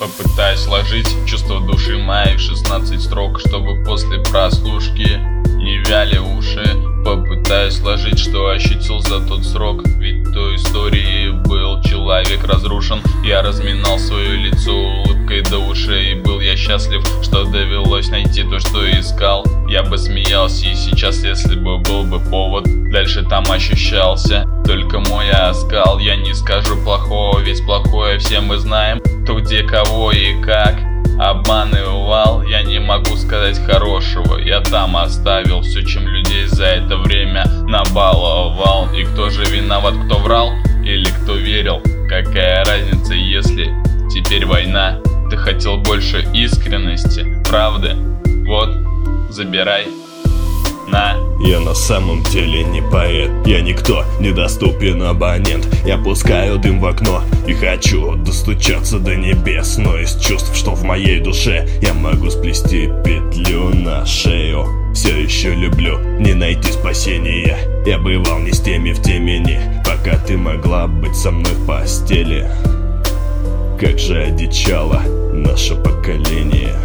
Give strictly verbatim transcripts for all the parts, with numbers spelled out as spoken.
Попытаюсь сложить чувства души моей в шестнадцать строк, чтобы после прослушки не вяли уши. Попытаюсь сложить, что ощутил за тот срок, ведь в той истории был человек разрушен. Я разминал свое лицо улыбкой до ушей, и был я счастлив, что довелось найти то, что искал. Я бы смеялся и сейчас, если бы был бы повод. Дальше там ощущался только мой оскал. Я не скажу плохого, ведь плохое все мы знаем, кто где кого и как обманывал. Я не могу сказать хорошего, я там оставил все, чем людей за это время набаловал. И кто же виноват, кто врал или кто верил? Какая разница, если теперь война? Ты хотел больше искренности, правды? Вот, забирай. На. Я на самом деле не поэт, я никто, недоступен абонент. Я пускаю дым в окно и хочу достучаться до небес, но из чувств, что в моей душе, я могу сплести петлю на шею. Все еще люблю, не найти спасения. Я бывал не с теми в темени, пока ты могла быть со мной в постели. Как же одичало наше поколение.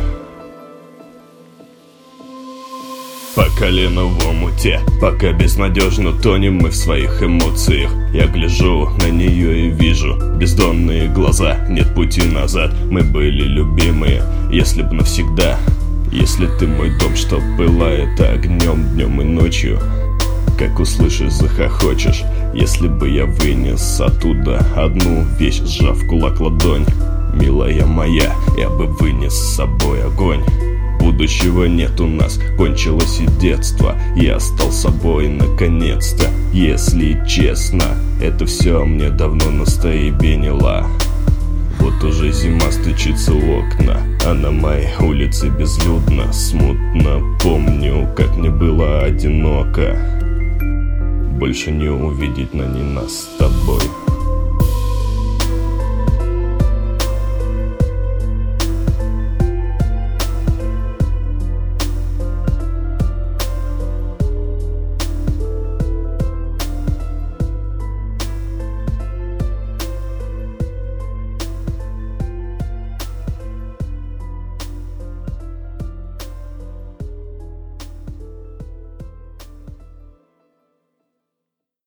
По колено в омуте, пока безнадежно тонем мы в своих эмоциях. Я гляжу на нее и вижу бездонные глаза, нет пути назад. Мы были любимые, если б навсегда. Если ты мой дом, что пылает огнем днем и ночью, как услышишь, захохочешь. Если бы я вынес оттуда одну вещь, сжав в кулак ладонь, милая моя, я бы вынес с собой огонь. Будущего нет у нас, кончилось и детство, я стал собой наконец-то. Если честно, это все мне давно настоебенило. Вот уже зима стучится в окна, а на моей улице безлюдно. Смутно помню, как мне было одиноко. Больше не увидеть на ней нас с тобой.